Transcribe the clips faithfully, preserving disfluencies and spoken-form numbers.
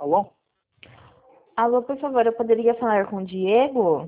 Alô? Alô, por favor, eu poderia falar com o Diego?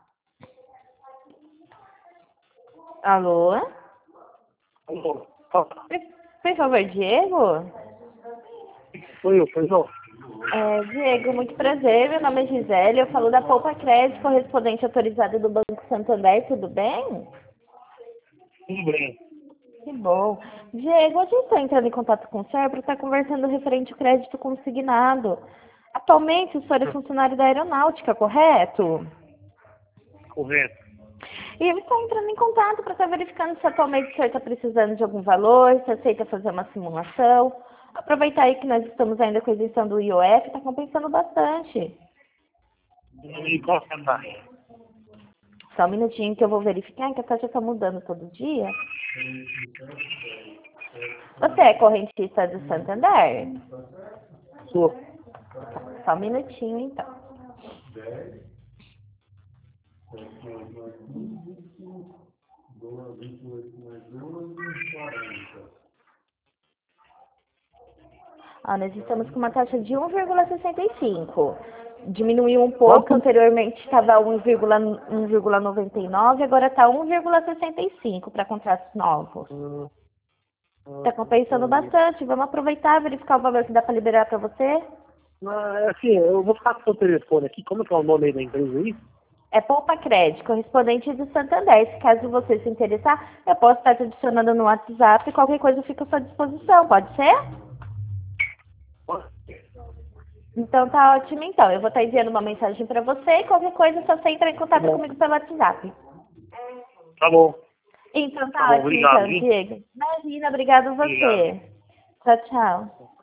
Alô? Alô? Fala. Por, por favor, Diego? Sou eu, pois não? É, Diego, muito prazer. Meu nome é Gisele. Eu falo da Poupa Crédito, correspondente autorizado do Banco Santander. Tudo bem? Tudo bem. Que bom. Diego, hoje eu estou entrando em contato com o senhor para estar conversando referente ao crédito consignado. Atualmente, o senhor é funcionário da aeronáutica, correto? Correto. E eu estou entrando em contato para estar verificando se atualmente o senhor está precisando de algum valor, se aceita fazer uma simulação. Aproveitar aí que nós estamos ainda com a isenção do I O F, está compensando bastante. E qual que é a taxa? Só um minutinho que eu vou verificar, que a taxa está mudando todo dia. Você é correntista do Santander? Sou. Só um minutinho, então. Ó, nós estamos com uma taxa de um vírgula sessenta e cinco. Diminuiu um pouco, Quanto? anteriormente estava um vírgula noventa e nove, agora está um vírgula sessenta e cinco para contratos novos. Hum, Está compensando bastante. Vamos aproveitar, verificar o valor que dá para liberar para você. ah, assim, eu vou ficar com o seu telefone aqui. Como é que é o nome aí da empresa aí? É Poupa Crédito, correspondente do Santander. Se caso você se interessar, eu posso estar te adicionando no WhatsApp e qualquer coisa fica à sua disposição, pode ser? Então tá ótimo então. Eu vou estar enviando uma mensagem para você e qualquer coisa é só você entrar em Tá contato bom. comigo pelo WhatsApp. Tá bom. Então Tá tá bom, ótimo obrigado, então, viu? Diego. Imagina, obrigado Obrigado. você. Tchau, tchau.